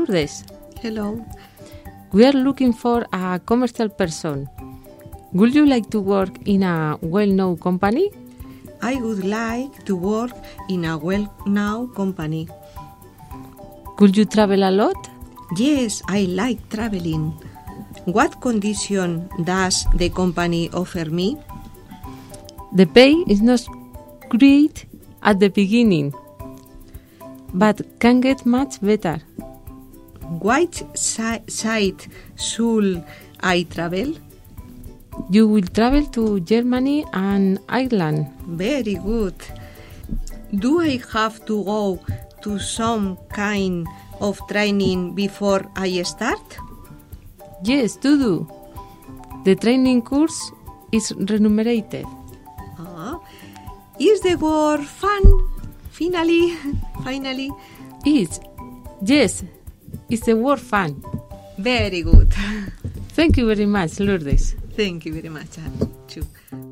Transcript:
Lourdes. Hello. We are looking for a commercial person. Would you like to work in a well-known company? I would like to work in a well-known company. Could you travel a lot? Yes, I like traveling. What condition does the company offer me? The pay is not great at the beginning, but can get much better. Which side should I travel? You will travel to Germany and Ireland. Very good. Do I have to go to some kind of training before I start? Yes, do. The training course is remunerated. Is the work fun? Finally. Yes, it's the work fun. Very good. Thank you very much, Lourdes. Thank you very much, too.